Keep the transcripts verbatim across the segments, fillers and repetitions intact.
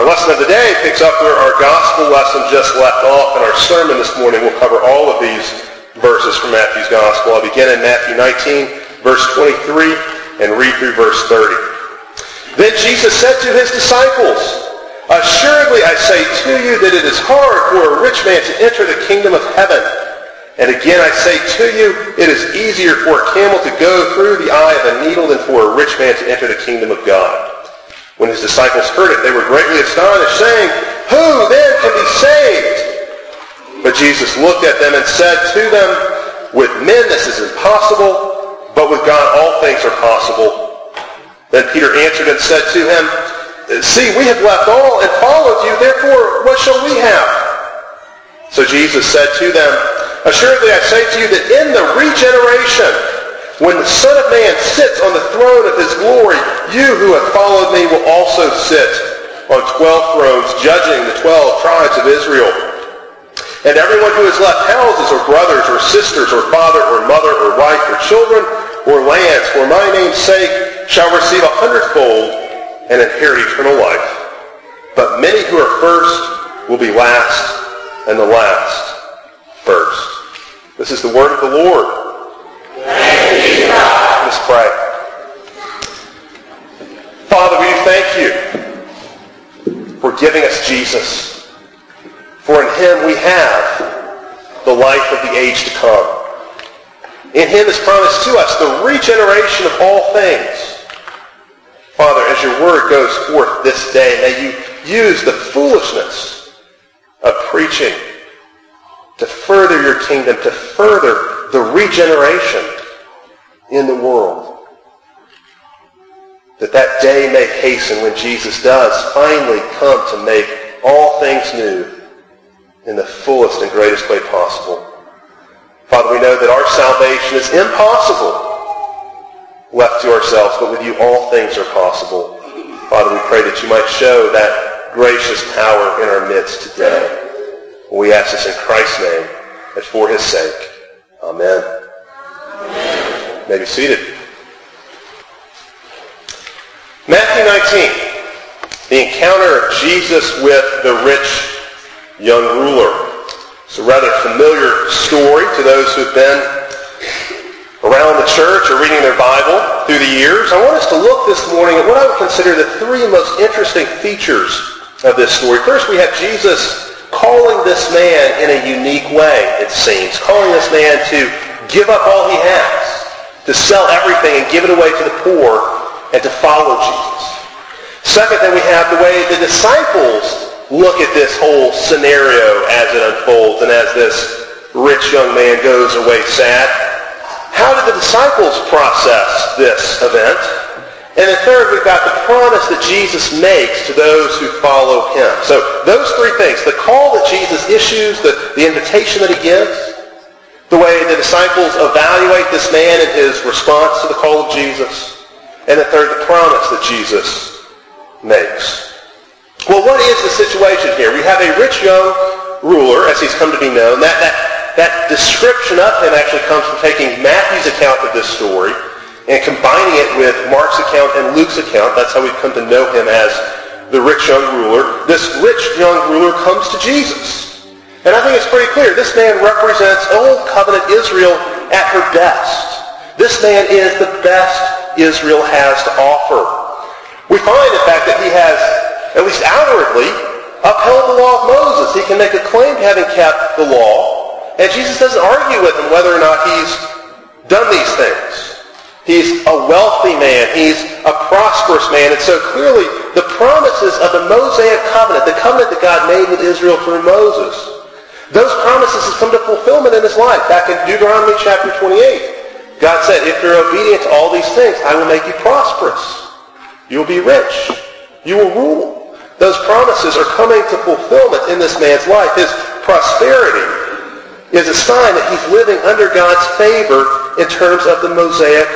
lesson of the day picks up where our gospel lesson just left off, and our sermon this morning will cover all of these verses from Matthew's gospel. I'll begin in Matthew nineteen, verse twenty-three, and read through verse thirty. Then Jesus said to his disciples, "Assuredly I say to you that it is hard for a rich man to enter the kingdom of heaven. And again I say to you, it is easier for a camel to go through the eye of a needle than for a rich man to enter the kingdom of God." When his disciples heard it, they were greatly astonished, saying, "Who then can be saved?" But Jesus looked at them and said to them, "With men this is impossible, but with God all things are possible." Then Peter answered and said to him, "See, we have left all and followed you, therefore what shall we have?" So Jesus said to them, "Assuredly I say to you that in the regeneration, when the Son of Man sits on the throne of his glory, you who have followed me will also sit on twelve thrones, judging the twelve tribes of Israel. And everyone who has left houses or brothers or sisters or father or mother or wife or children or lands for my name's sake shall receive a hundredfold and inherit eternal life. But many who are first will be last, and the last first." This is the word of the Lord. Let's pray. Father, we thank you for giving us Jesus. For in him we have the life of the age to come. In him is promised to us the regeneration of all things. Father, as your word goes forth this day, may you use the foolishness of preaching to further your kingdom, to further the regeneration in the world. That that day may hasten when Jesus does finally come to make all things new in the fullest and greatest way possible. Father, we know that our salvation is impossible left to ourselves, but with you all things are possible. Father, we pray that you might show that gracious power in our midst today. We ask this in Christ's name and for his sake. Amen. Amen. You may be seated. Matthew nineteen, the encounter of Jesus with the rich young ruler. It's a rather familiar story to those who have been around the church or reading their Bible through the years. I want us to look this morning at what I would consider the three most interesting features of this story. First, we have Jesus calling this man in a unique way, it seems. Calling this man to give up all he has, to sell everything and give it away to the poor, and to follow Jesus. Second, then we have the way the disciples look at this whole scenario as it unfolds and as this rich young man goes away sad. How did the disciples process this event? And then third, we've got the promise that Jesus makes to those who follow him. So those three things, the call that Jesus issues, the, the invitation that he gives, the way the disciples evaluate this man and his response to the call of Jesus, and the third, the promise that Jesus makes. Well, what is the situation here? We have a rich young ruler, as he's come to be known. That, that, that description of him actually comes from taking Matthew's account of this story and combining it with Mark's account and Luke's account. That's how we've come to know him as the rich young ruler. This rich young ruler comes to Jesus. And I think it's pretty clear. This man represents Old Covenant Israel at her best. This man is the best Israel has to offer. We find, in fact, that he has, at least outwardly, upheld the law of Moses. He can make a claim to having kept the law. And Jesus doesn't argue with him whether or not he's done these things. He's a wealthy man. He's a prosperous man. And so clearly, the promises of the Mosaic covenant, the covenant that God made with Israel through Moses, those promises have come to fulfillment in his life. Back in Deuteronomy chapter twenty-eight, God said, if you're obedient to all these things, I will make you prosperous. You'll be rich. You will rule. Those promises are coming to fulfillment in this man's life. His prosperity is a sign that he's living under God's favor in terms of the Mosaic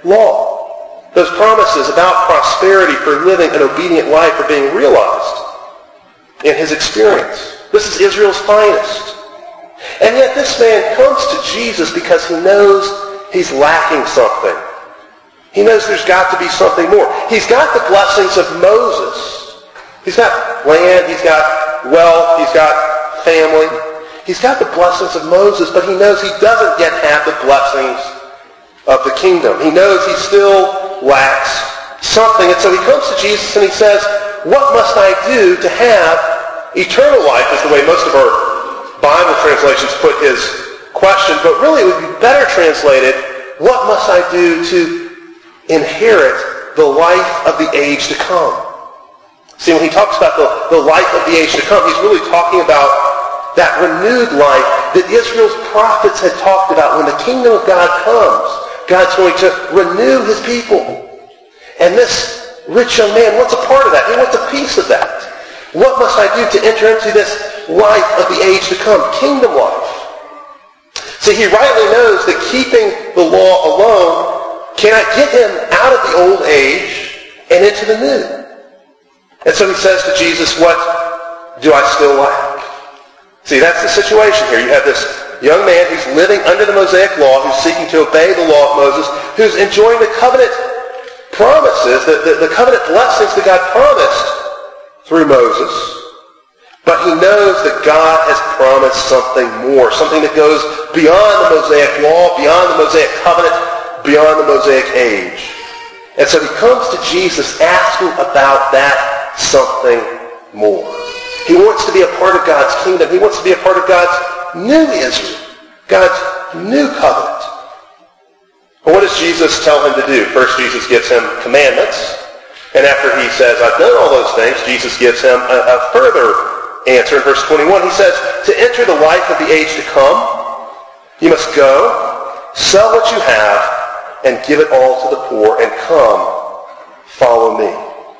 law. Those promises about prosperity for living an obedient life are being realized in his experience. This is Israel's finest. And yet this man comes to Jesus because he knows he's lacking something. He knows there's got to be something more. He's got the blessings of Moses. He's got land, he's got wealth, he's got family. He's got the blessings of Moses, but he knows he doesn't yet have the blessings of the kingdom. He knows he still lacks something. And so he comes to Jesus and he says, what must I do to have eternal life, is the way most of our Bible translations put his question. But really it would be better translated, what must I do to inherit the life of the age to come? See, when he talks about the, the life of the age to come, he's really talking about that renewed life that Israel's prophets had talked about. When the kingdom of God comes, God's going to renew his people. And this rich young man wants a part of that. He wants a piece of that. What must I do to enter into this life of the age to come? Kingdom life. See, he rightly knows that keeping the law alone cannot get him out of the old age and into the new. And so he says to Jesus, what do I still lack? See, that's the situation here. You have this young man who's living under the Mosaic law, who's seeking to obey the law of Moses, who's enjoying the covenant promises, the, the, the covenant blessings that God promised through Moses. But he knows that God has promised something more, something that goes beyond the Mosaic law, beyond the Mosaic covenant, beyond the Mosaic age. And so he comes to Jesus asking about that something more. He wants to be a part of God's kingdom. He wants to be a part of God's new Israel, God's new covenant. Well, what does Jesus tell him to do? First, Jesus gives him commandments. And after he says, I've done all those things, Jesus gives him a, a further answer. In verse twenty-one, he says, to enter the life of the age to come, you must go, sell what you have, and give it all to the poor, and come, follow me.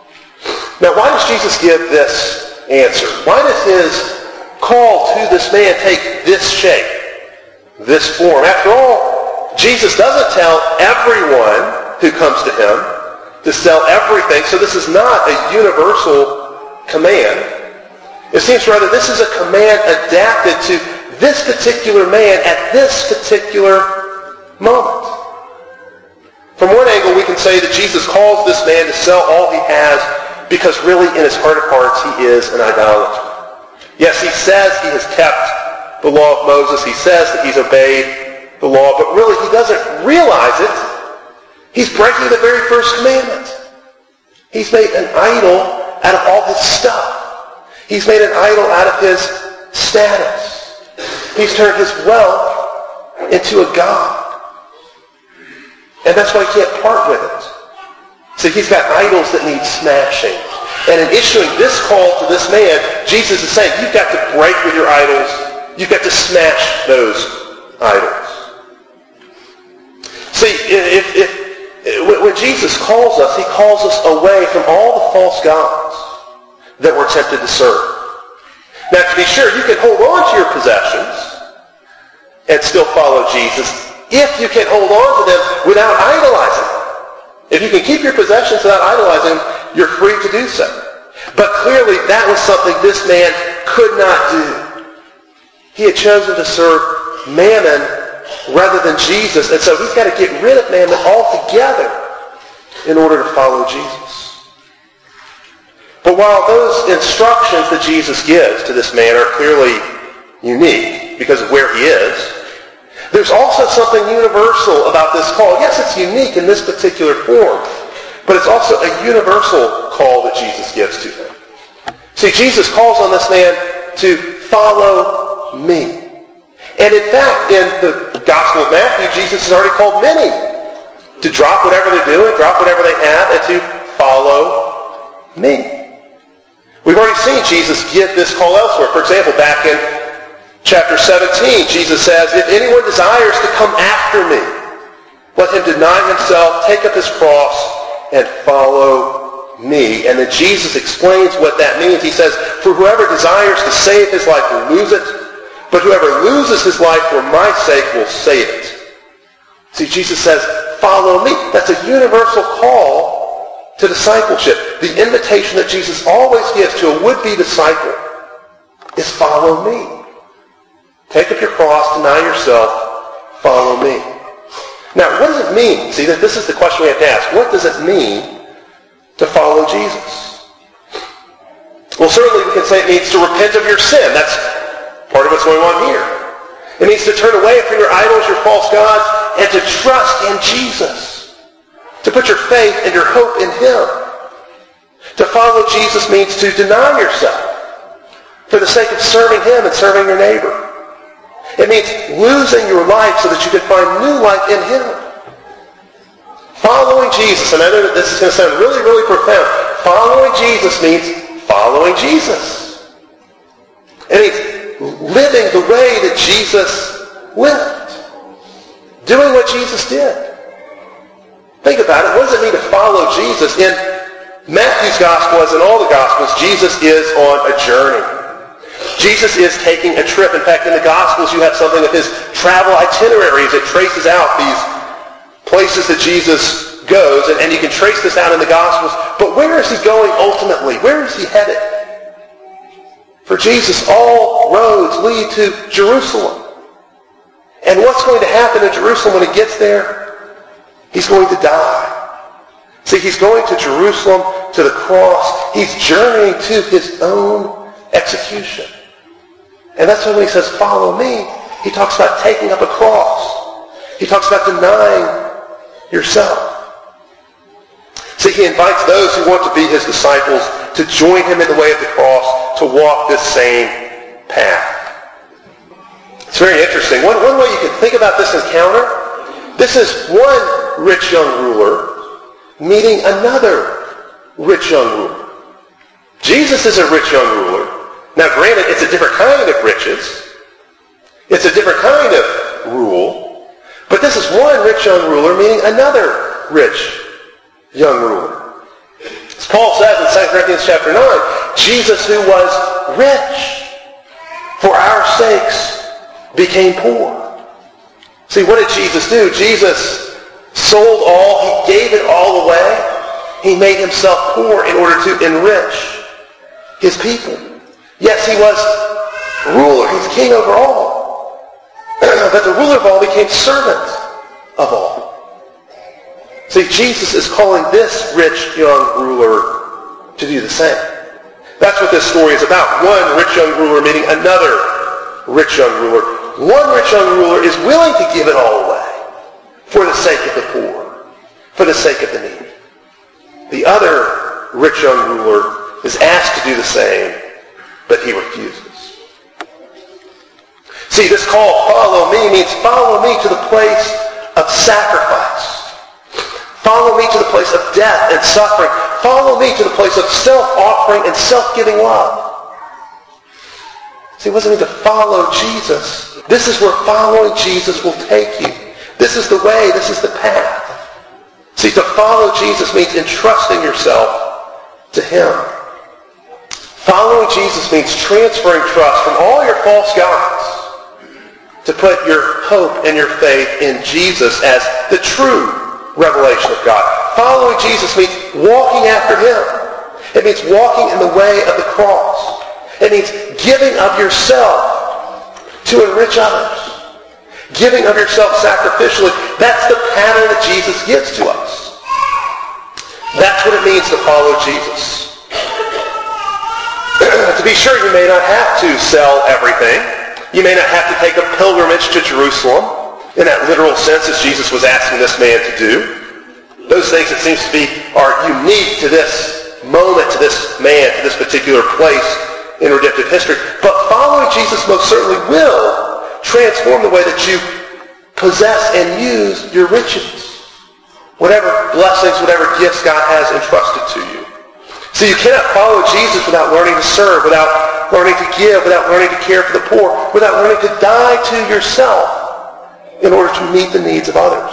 Now, why does Jesus give this answer? Why does his call to this man take this shape, this form? After all, Jesus doesn't tell everyone who comes to him to sell everything, so this is not a universal command. It seems rather this is a command adapted to this particular man at this particular moment. From one angle, we can say that Jesus calls this man to sell all he has because really in his heart of hearts he is an idolater. Yes, he says he has kept the law of Moses. He says that he's obeyed the law, but really he doesn't realize it. He's breaking the very first commandment. He's made an idol out of all his stuff. He's made an idol out of his status. He's turned his wealth into a god. And that's why he can't part with it. So he's got idols that need smashing. And in issuing this call to this man, Jesus is saying, you've got to break with your idols. You've got to smash those idols. See, if, if, when Jesus calls us, he calls us away from all the false gods that we're tempted to serve. Now, to be sure, you can hold on to your possessions and still follow Jesus if you can hold on to them without idolizing them. If you can keep your possessions without idolizing them, you're free to do so. But clearly, that was something this man could not do. He had chosen to serve mammon rather than Jesus, and so he's got to get rid of mammon altogether in order to follow Jesus. But while those instructions that Jesus gives to this man are clearly unique because of where he is, there's also something universal about this call. Yes, it's unique in this particular form, but it's also a universal call that Jesus gives to him. See, Jesus calls on this man to follow me. And in fact, in the Gospel of Matthew, Jesus has already called many to drop whatever they're doing, drop whatever they have, and to follow me. We've already seen Jesus give this call elsewhere. For example, back in chapter seventeen, Jesus says, if anyone desires to come after me, let him deny himself, take up his cross, and follow me. And then Jesus explains what that means. He says, for whoever desires to save his life will lose it, but whoever loses his life for my sake will save it. See, Jesus says, follow me. That's a universal call to discipleship. The invitation that Jesus always gives to a would-be disciple is follow me. Take up your cross, deny yourself, follow me. Now, what does it mean? See, that this is the question we have to ask. What does it mean to follow Jesus? Well, certainly we can say it means to repent of your sin. That's part of what's going on here. It means to turn away from your idols, your false gods, and to trust in Jesus. To put your faith and your hope in him. To follow Jesus means to deny yourself for the sake of serving him and serving your neighbor. It means losing your life so that you can find new life in him. Following Jesus, and I know that this is going to sound really, really profound. Following Jesus means following Jesus. It means living the way that Jesus lived. Doing what Jesus did. Think about it. What does it mean to follow Jesus? In Matthew's gospel, as in all the gospels, Jesus is on a journey. Jesus is taking a trip. In fact, in the gospels, you have something of his travel itineraries. It traces out these places that Jesus goes, and, and you can trace this out in the gospels. But where is he going ultimately? Where is he headed? For Jesus, all roads lead to Jerusalem. And what's going to happen in Jerusalem when he gets there? He's going to die. See, he's going to Jerusalem, to the cross. He's journeying to his own execution. And that's when he says, follow me. He talks about taking up a cross. He talks about denying yourself. See, he invites those who want to be his disciples to join him in the way of the cross, to walk this same path. It's very interesting. One, one way you can think about this encounter, this is one rich young ruler meeting another rich young ruler. Jesus is a rich young ruler. Now, granted, it's a different kind of riches. It's a different kind of rule. But this is one rich young ruler meeting another rich young ruler. As Paul says in Second Corinthians chapter nine, Jesus, who was rich, for our sakes became poor. See, what did Jesus do? Jesus sold all. He gave it all away. He made himself poor in order to enrich his people. Yes, he was ruler. He's king over all. But the ruler of all became servant of all. See, Jesus is calling this rich young ruler to do the same. That's what this story is about. One rich young ruler meeting another rich young ruler. One rich young ruler is willing to give it all away for the sake of the poor, for the sake of the needy. The other rich young ruler is asked to do the same, but he refuses. See, this call, follow me, means follow me to the place of sacrifice. Follow me to the place of death and suffering. Follow me to the place of self-offering and self-giving love. See, what does it mean to follow Jesus? This is where following Jesus will take you. This is the way. This is the path. See, to follow Jesus means entrusting yourself to him. Following Jesus means transferring trust from all your false gods to put your hope and your faith in Jesus as the true revelation of God. Following Jesus means walking after him. It means walking in the way of the cross. It means giving of yourself to enrich others. Giving of yourself sacrificially. That's the pattern that Jesus gives to us. That's what it means to follow Jesus. To be sure, you may not have to sell everything. You may not have to take a pilgrimage to Jerusalem in that literal sense as Jesus was asking this man to do. Those things, it seems to be, are unique to this moment, to this man, to this particular place in redemptive history. But following Jesus most certainly will transform the way that you possess and use your riches. Whatever blessings, whatever gifts God has entrusted to you. So you cannot follow Jesus without learning to serve, without learning to give, without learning to care for the poor, without learning to die to yourself in order to meet the needs of others.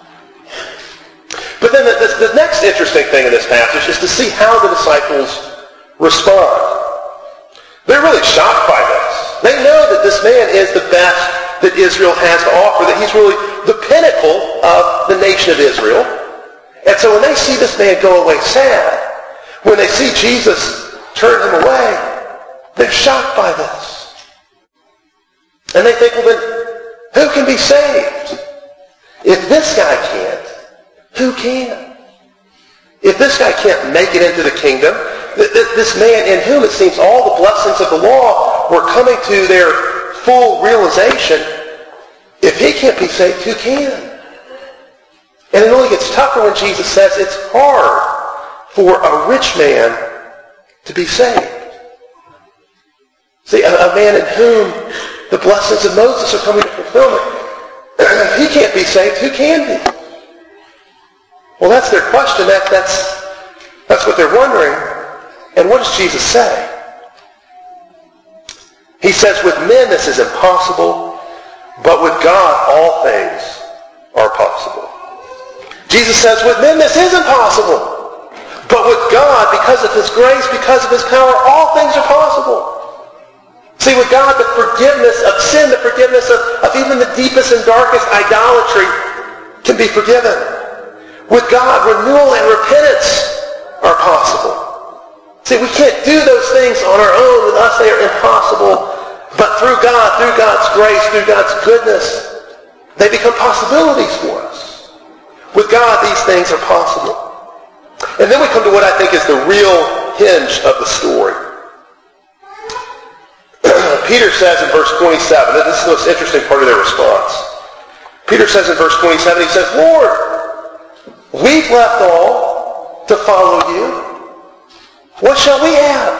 But then the, the, the next interesting thing in this passage is to see how the disciples respond. They're really shocked by this. They know that this man is the best that Israel has to offer, that he's really the pinnacle of the nation of Israel. And so when they see this man go away sad, when they see Jesus turn him away, they're shocked by this. And they think, well then, who can be saved? If this guy can't, who can? If this guy can't make it into the kingdom, this man in whom it seems all the blessings of the law were coming to their full realization, if he can't be saved, who can? And it only gets tougher when Jesus says it's hard for a rich man to be saved. See, a, a man in whom the blessings of Moses are coming to fulfillment, if he can't be saved, who can be? Well, that's their question. That, that's, that's what they're wondering. And what does Jesus say? He says, with men this is impossible, but with God all things are possible. Jesus says, with men this is impossible, but with God, because of his grace, because of his power, all things are possible. See, with God, the forgiveness of sin, the forgiveness of, of even the deepest and darkest idolatry can be forgiven. With God, renewal and repentance are possible. See, we can't do those things on our own. With us, they are impossible. But through God, through God's grace, through God's goodness, they become possibilities for us. With God, these things are possible. And then we come to what I think is the real hinge of the story. Peter says in verse twenty-seven, and this is the most interesting part of their response. Peter says in verse twenty-seven, he says, Lord, we've left all to follow you. What shall we have?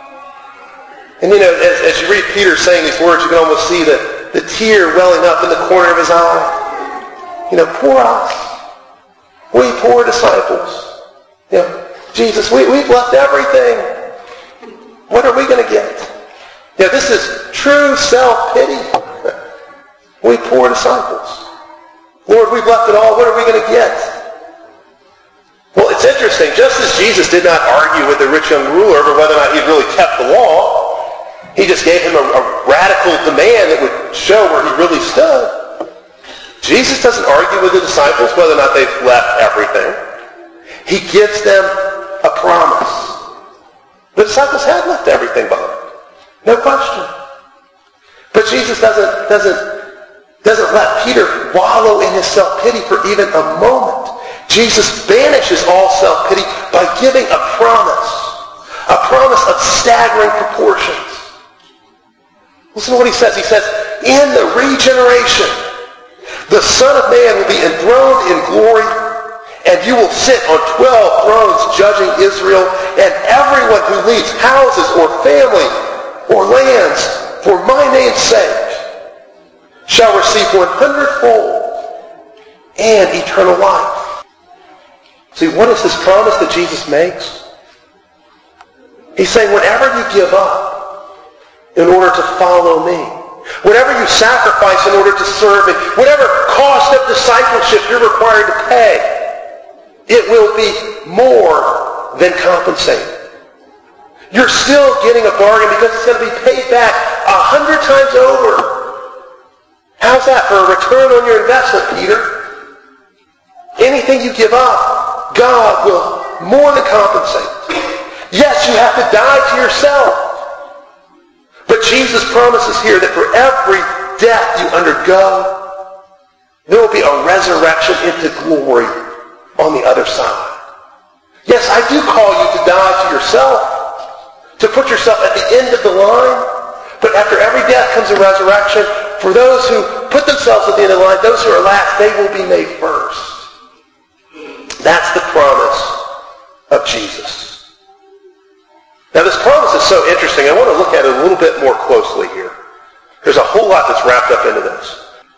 And you know, as, as you read Peter saying these words, you can almost see the, the tear welling up in the corner of his eye. You know, poor us. We poor disciples. You know, Jesus, we, we've left everything. What are we going to get? You know, this is true self-pity. We poor disciples. Lord, we've left it all. What are we going to get? Well, it's interesting. Just as Jesus did not argue with the rich young ruler over whether or not he'd really kept the law, he just gave him a, a radical demand that would show where he really stood. Jesus doesn't argue with the disciples whether or not they've left everything. He gives them a promise. The disciples had left everything behind. No question. But Jesus doesn't, doesn't, doesn't let Peter wallow in his self-pity for even a moment. Jesus banishes all self-pity by giving a promise. A promise of staggering proportions. Listen to what he says. He says, in the regeneration, the Son of Man will be enthroned in glory, and you will sit on twelve thrones judging Israel, and everyone who leaves houses or family or lands for my name's sake shall receive one hundredfold and eternal life. See, what is this promise that Jesus makes? He's saying, whatever you give up in order to follow me, whatever you sacrifice in order to serve me, whatever cost of discipleship you're required to pay, it will be more than compensated. You're still getting a bargain because it's going to be paid back a hundred times over. How's that for a return on your investment, Peter? Anything you give up, God will more than compensate. Yes, you have to die to yourself. But Jesus promises here that for every death you undergo, there will be a resurrection into glory on the other side. Yes, I do call you to die to yourself, to put yourself at the end of the line. But after every death comes a resurrection. For those who put themselves at the end of the line, those who are last, they will be made first. That's the promise of Jesus. Now this promise is so interesting. I want to look at it a little bit more closely here. There's a whole lot that's wrapped up into this.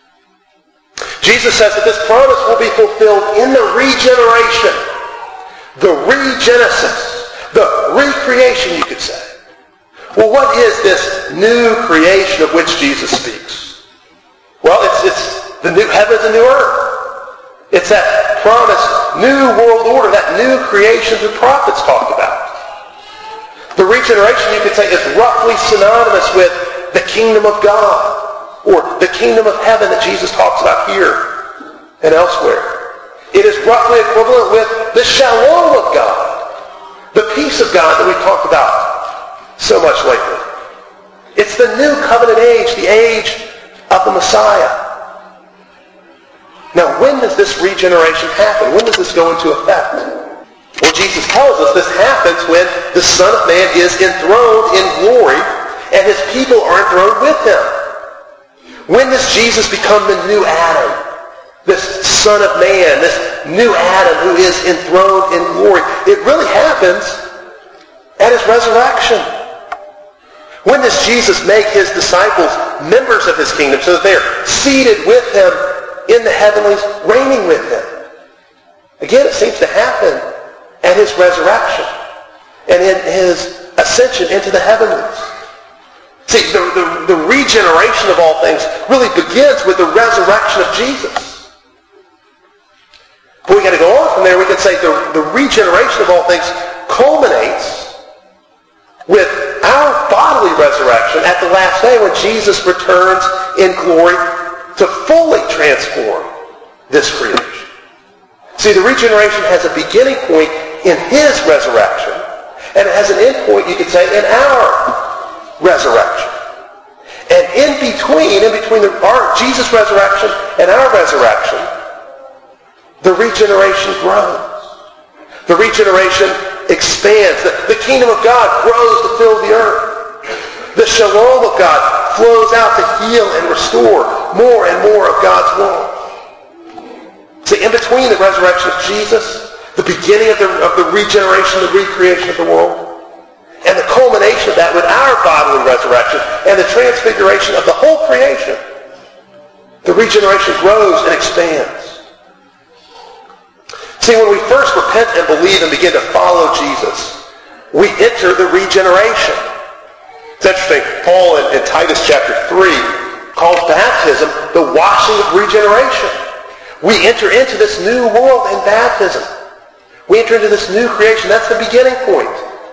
Jesus says that this promise will be fulfilled in the regeneration, the regenesis, the recreation, you could say. Well, what is this new creation of which Jesus speaks? Well, it's, it's the new heavens and new earth. It's that promised new world order, that new creation the prophets talked about. The regeneration, you could say, is roughly synonymous with the kingdom of God, or the kingdom of heaven that Jesus talks about here and elsewhere. It is roughly equivalent with the shalom of God, the peace of God that we've talked about so much lately. It's the new covenant age, the age of the Messiah. Now, when does this regeneration happen? When does this go into effect? Well, Jesus tells us this happens when the Son of Man is enthroned in glory and his people are enthroned with him. When does Jesus become the new Adam? This Son of Man, this new Adam who is enthroned in glory. It really happens at his resurrection. When does Jesus make his disciples members of his kingdom so that they are seated with him in the heavenlies, reigning with him? Again, it seems to happen at his resurrection and in his ascension into the heavenlies. See, the, the, the regeneration of all things really begins with the resurrection of Jesus. But we got to go on from there. We can say the, the regeneration of all things culminates with our bodily resurrection at the last day when Jesus returns in glory to fully transform this creation. See, the regeneration has a beginning point in his resurrection, and it has an end point, you could say, in our resurrection. And in between, in between the, our Jesus' resurrection and our resurrection, the regeneration grows. The regeneration expands. The, the kingdom of God grows to fill the earth. The shalom of God flows out to heal and restore more and more of God's will. See, in between the resurrection of Jesus, the beginning of the, of the regeneration, the recreation of the world, and the culmination of that with our bodily resurrection and the transfiguration of the whole creation, the regeneration grows and expands. See, when we first repent and believe and begin to follow Jesus, we enter the regeneration. It's interesting. Paul in, in Titus chapter three calls baptism the washing of regeneration. We enter into this new world in baptism. We enter into this new creation. That's the beginning point.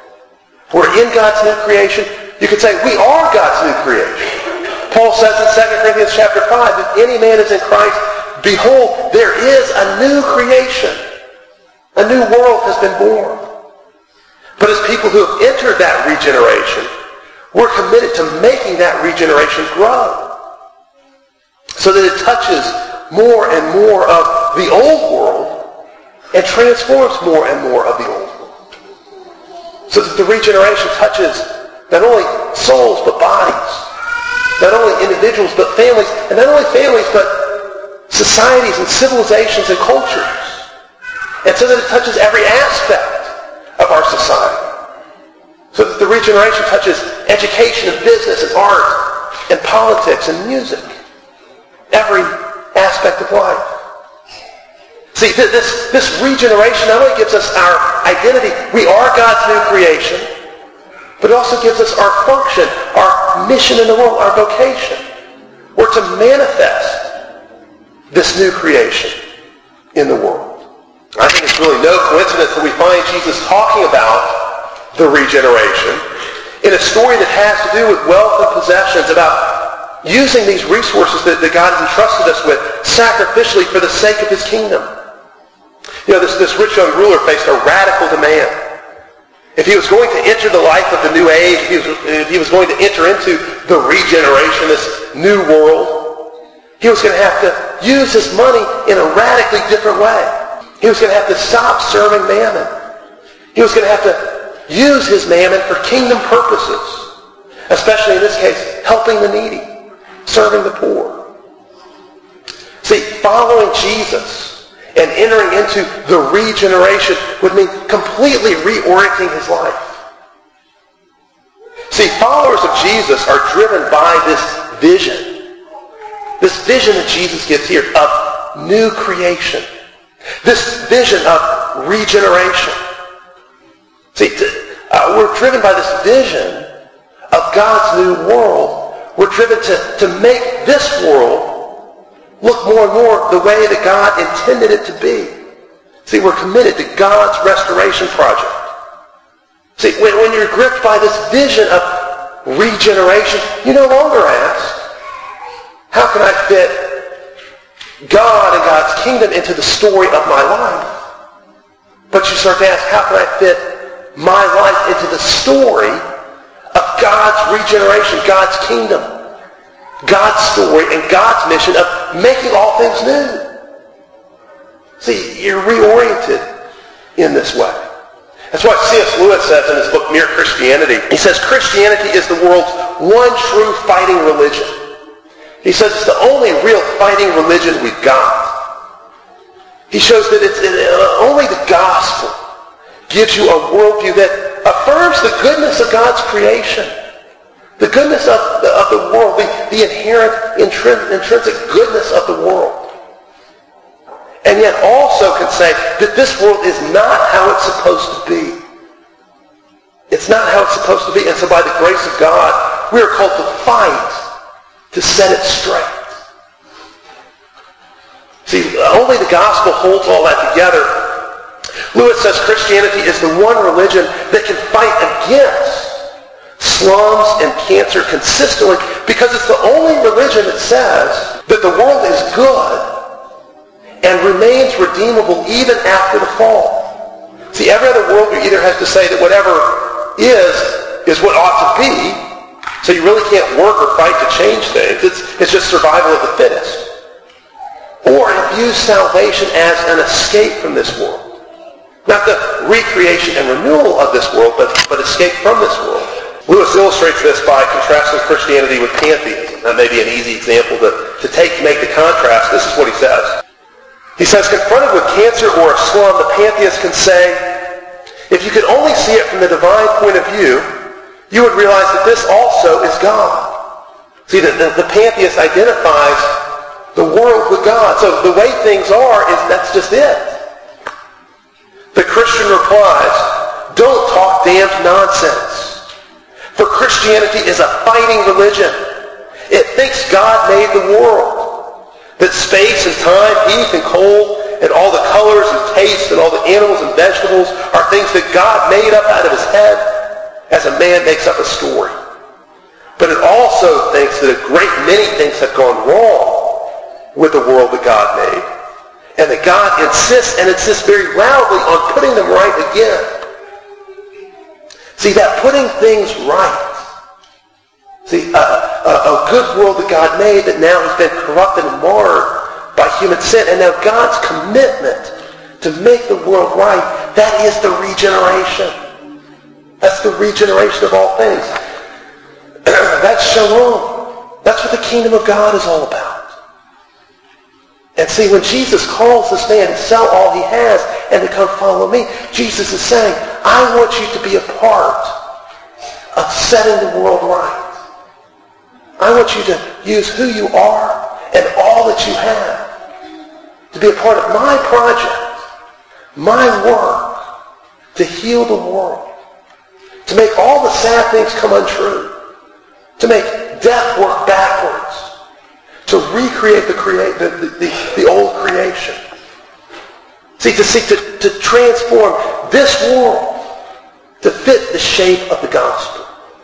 We're in God's new creation. You could say we are God's new creation. Paul says in Second Corinthians chapter five, if any man is in Christ, behold, there is a new creation. A new world has been born. But as people who have entered that regeneration, we're committed to making that regeneration grow so that it touches more and more of the old world and transforms more and more of the old world. So that the regeneration touches not only souls but bodies, not only individuals but families, and not only families but societies and civilizations and cultures. And so that it touches every aspect of our society. So that the regeneration touches education and business and art and politics and music. Every aspect of life. See, this, this regeneration not only gives us our identity, we are God's new creation, but it also gives us our function, our mission in the world, our vocation. We're to manifest this new creation in the world. I think it's really no coincidence that we find Jesus talking about the regeneration in a story that has to do with wealth and possessions, about using these resources that, that God has entrusted us with sacrificially for the sake of his kingdom. You know, this, this rich young ruler faced a radical demand. If he was going to enter the life of the new age, if he was, if he was going to enter into the regeneration, this new world, he was going to have to use his money in a radically different way. He was going to have to stop serving mammon. He was going to have to use his mammon for kingdom purposes, especially in this case, helping the needy, serving the poor. See, following Jesus and entering into the regeneration would mean completely reorienting his life. See, followers of Jesus are driven by this vision. This vision that Jesus gives here of new creation. This vision of regeneration. See, uh, we're driven by this vision of God's new world. We're driven to, to make this world look more and more the way that God intended it to be. See, we're committed to God's restoration project. See, when, when you're gripped by this vision of regeneration, you no longer ask, how can I fit God and God's kingdom into the story of my life? But you start to ask, how can I fit my life into the story of God's regeneration, God's kingdom, God's story, and God's mission of making all things new? See, you're reoriented in this way. That's what C S Lewis says in his book, Mere Christianity. He says Christianity is the world's one true fighting religion. He says it's the only real fighting religion we've got. He shows that it's it, uh, only the gospel gives you a worldview that affirms the goodness of God's creation, the goodness of the, of the world, the, the inherent, intrin- intrinsic goodness of the world. And yet also can say that this world is not how it's supposed to be. It's not how it's supposed to be. And so by the grace of God, we are called to fight to set it straight. See, only the gospel holds all that together. Lewis says Christianity is the one religion that can fight against slums and cancer consistently because it's the only religion that says that the world is good and remains redeemable even after the fall. See, every other worldview either has to say that whatever is, is what ought to be, so you really can't work or fight to change things. It's, it's just survival of the fittest. Or it views salvation as an escape from this world. Not the recreation and renewal of this world, but, but escape from this world. Lewis illustrates this by contrasting Christianity with pantheism. That may be an easy example to, to take to make the contrast. This is what he says. He says, confronted with cancer or a slum, the pantheist can say, if you could only see it from the divine point of view, you would realize that this also is God. See, the, the, the pantheist identifies the world with God. So the way things are, is that's just it. The Christian replies, don't talk damned nonsense. For Christianity is a fighting religion. It thinks God made the world. That space and time, heat and cold, and all the colors and tastes and all the animals and vegetables are things that God made up out of his head as a man makes up a story. But it also thinks that a great many things have gone wrong with the world that God made. And that God insists, and insists very loudly, on putting them right again. See, that putting things right. See, a, a, a good world that God made that now has been corrupted and marred by human sin. And now God's commitment to make the world right, that is the regeneration. That's the regeneration of all things. That's shalom. That's what the kingdom of God is all about. And see, when Jesus calls this man to sell all he has and to come follow me, Jesus is saying, I want you to be a part of setting the world right. I want you to use who you are and all that you have to be a part of my project, my work, to heal the world, to make all the sad things come untrue, to make death work backwards, to recreate the, create, the, the, the, the old creation. See, to seek to, to transform this world to fit the shape of the gospel.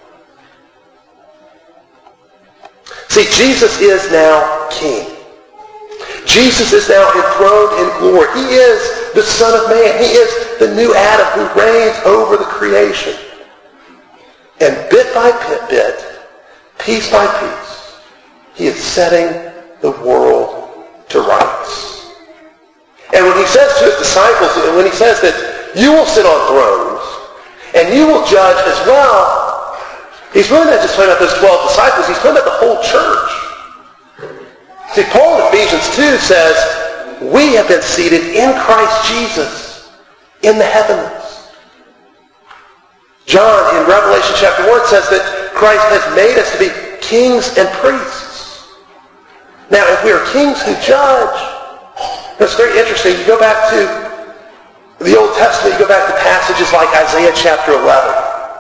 See, Jesus is now king. Jesus is now enthroned in glory. He is the Son of Man. He is the new Adam who reigns over the creation. And bit by bit, piece by piece, he is setting the world to rights. And when he says to his disciples, and when he says that you will sit on thrones, and you will judge as well, he's really not just talking about those twelve disciples. He's talking about the whole church. See, Paul in Ephesians two says, we have been seated in Christ Jesus in the heavens. John in Revelation chapter one says that Christ has made us to be kings and priests. Now, if we are kings who judge, it's very interesting. You go back to the Old Testament, you go back to passages like Isaiah chapter eleven.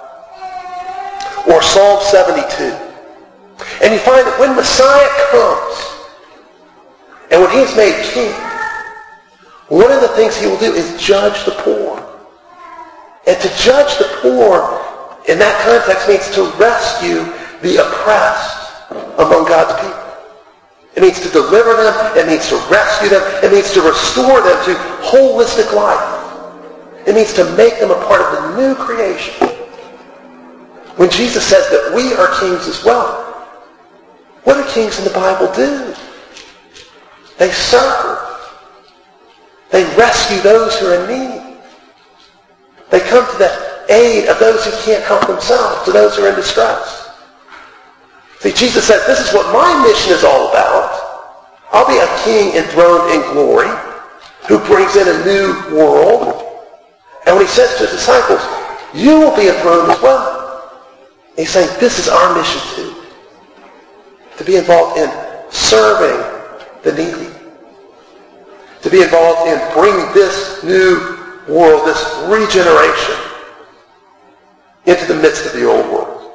Or Psalm seventy-two. And you find that when Messiah comes, and when he's made king, one of the things he will do is judge the poor. And to judge the poor in that context means to rescue the oppressed among God's people. It means to deliver them. It means to rescue them. It means to restore them to holistic life. It means to make them a part of the new creation. When Jesus says that we are kings as well, what do kings in the Bible do? They serve. They rescue those who are in need. They come to the aid of those who can't help themselves, to those who are in distress. See, Jesus said, this is what my mission is all about. I'll be a king enthroned in glory who brings in a new world. And when he says to his disciples, you will be enthroned as well. He's saying, this is our mission too. To be involved in serving the needy. To be involved in bringing this new world, this regeneration, into the midst of the old world.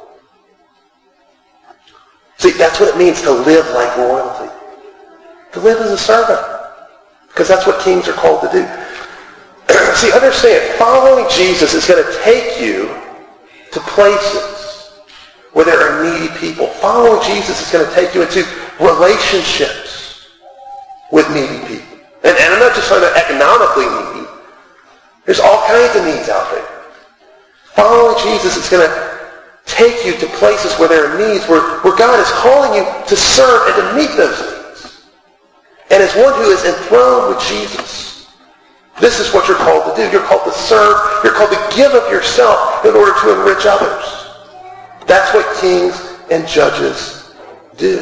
See, that's what it means to live like royalty. To live as a servant. Because that's what kings are called to do. See, understand, following Jesus is going to take you to places where there are needy people. Following Jesus is going to take you into relationships with needy people. And, and I'm not just talking about economically needy. There's all kinds of needs out there. Following Jesus is going to take you to places where there are needs, where, where God is calling you to serve and to meet those needs. And as one who is enthroned with Jesus, this is what you're called to do. You're called to serve. You're called to give of yourself in order to enrich others. That's what kings and judges do.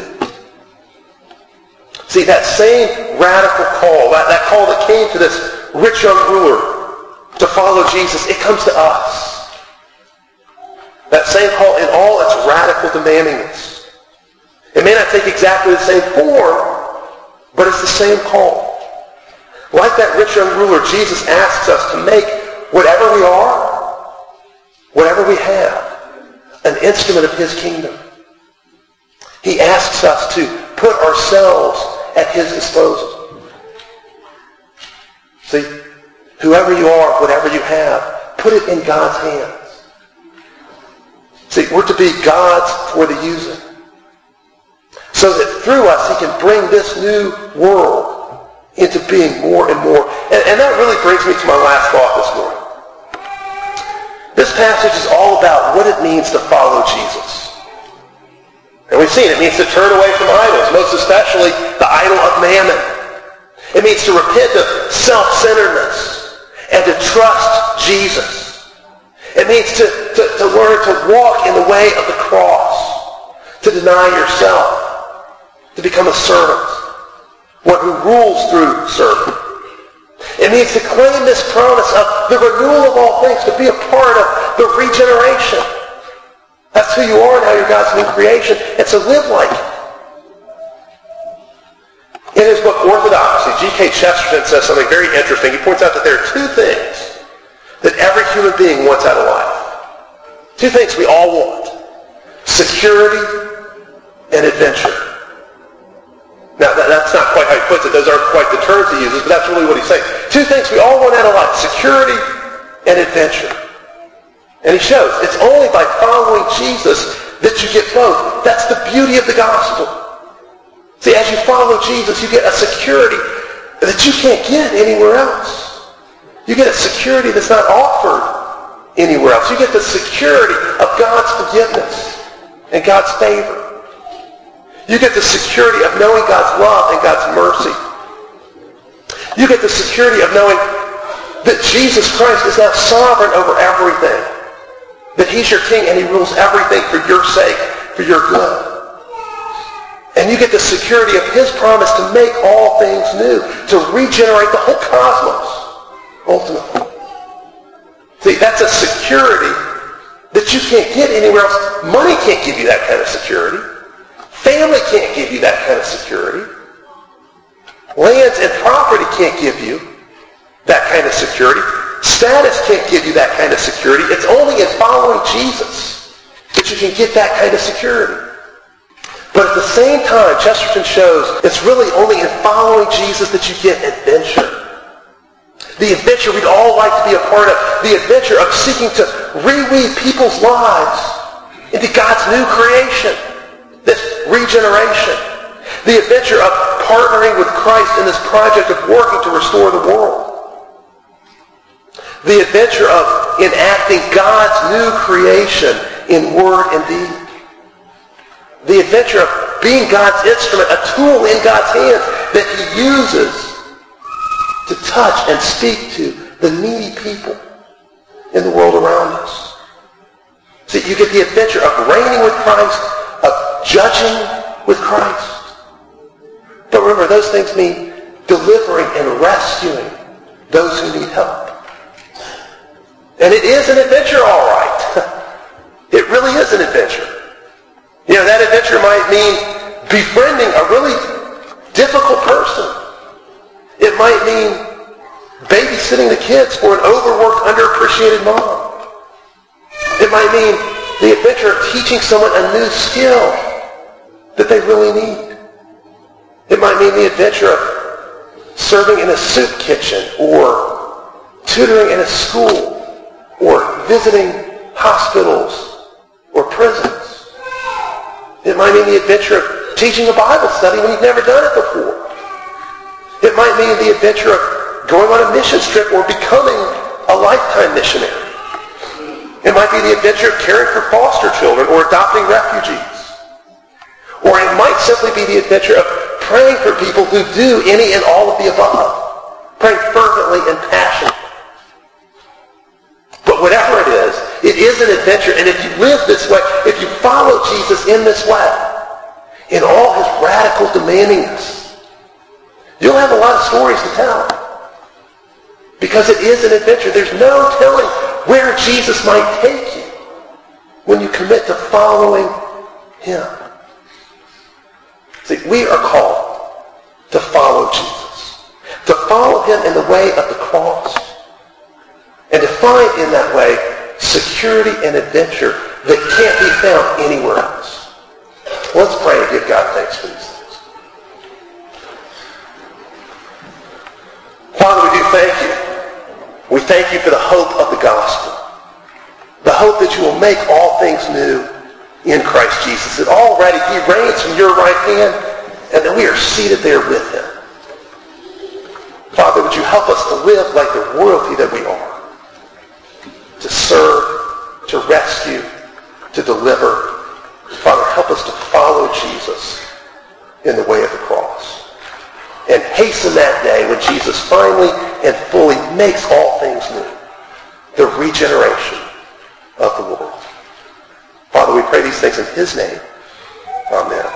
See, that same radical call, that, that call that came to this rich young ruler to follow Jesus, it comes to us. That same call in all its radical demandingness. It may not take exactly the same form, but it's the same call. Like that rich young ruler, Jesus asks us to make whatever we are, whatever we have, an instrument of his kingdom. He asks us to put ourselves at his disposal. See, whoever you are, whatever you have, put it in God's hands. See, we're to be God's for the using. So that through us, he can bring this new world into being more and more. And, and that really brings me to my last thought this morning. This passage is all about what it means to follow Jesus. And we've seen it means to turn away from idols, most especially the idol of mammon. It means to repent of self-centeredness and to trust Jesus. It means to, to, to learn to walk in the way of the cross, to deny yourself, to become a servant, one who rules through serving. It means to claim this promise of the renewal of all things, to be a part of the regeneration. That's who you are now. You're God's new creation. And to live like it. In his book, Orthodoxy, G K Chesterton says something very interesting. He points out that there are two things that every human being wants out of life. Two things we all want. Security and adventure. Now, that, that's not quite how he puts it. Those aren't quite the terms he uses, but that's really what he's saying. Two things we all want out of life. Security and adventure. And he shows it's only by following Jesus that you get both. That's the beauty of the gospel. See, as you follow Jesus, you get a security that you can't get anywhere else. You get a security that's not offered anywhere else. You get the security of God's forgiveness and God's favor. You get the security of knowing God's love and God's mercy. You get the security of knowing that Jesus Christ is now sovereign over everything. That he's your king and he rules everything for your sake, for your good. And you get the security of his promise to make all things new, to regenerate the whole cosmos, ultimately. See, that's a security that you can't get anywhere else. Money can't give you that kind of security. Family can't give you that kind of security. Lands and property can't give you that kind of security. Status can't give you that kind of security. It's only in following Jesus that you can get that kind of security. But at the same time, Chesterton shows it's really only in following Jesus that you get adventure. The adventure we'd all like to be a part of. The adventure of seeking to reweave people's lives into God's new creation. This regeneration. The adventure of partnering with Christ in this project of working to restore the world. The adventure of enacting God's new creation in word and deed. The adventure of being God's instrument, a tool in God's hands that he uses to touch and speak to the needy people in the world around us. See, you get the adventure of reigning with Christ, of judging with Christ. But remember, those things mean delivering and rescuing those who need help. And it is an adventure, all right. It really is an adventure. You know, that adventure might mean befriending a really difficult person. It might mean babysitting the kids for an overworked, underappreciated mom. It might mean the adventure of teaching someone a new skill that they really need. It might mean the adventure of serving in a soup kitchen or tutoring in a school or visiting hospitals or prisons. It might mean the adventure of teaching a Bible study when you've never done it before. It might mean the adventure of going on a mission trip or becoming a lifetime missionary. It might be the adventure of caring for foster children or adopting refugees. Or it might simply be the adventure of praying for people who do any and all of the above. Praying fervently and passionately. But whatever it is, it is an adventure. And if you live this way, if you follow Jesus in this way, in all his radical demandingness, you'll have a lot of stories to tell. Because it is an adventure. There's no telling where Jesus might take you when you commit to following him. See, we are called to follow Jesus. To follow him in the way of the cross. And to find in that way security and adventure that can't be found anywhere else. Let's pray and give God thanks for these things. Father, we do thank you. We thank you for the hope of the gospel. The hope that you will make all things new in Christ Jesus. That already he reigns from your right hand and that we are seated there with him. Father, would you help us to live like the royalty that we are. To serve, to rescue, to deliver. Father, help us to follow Jesus in the way of the cross. And hasten that day when Jesus finally and fully makes all things new. The regeneration of the world. Father, we pray these things in his name. Amen.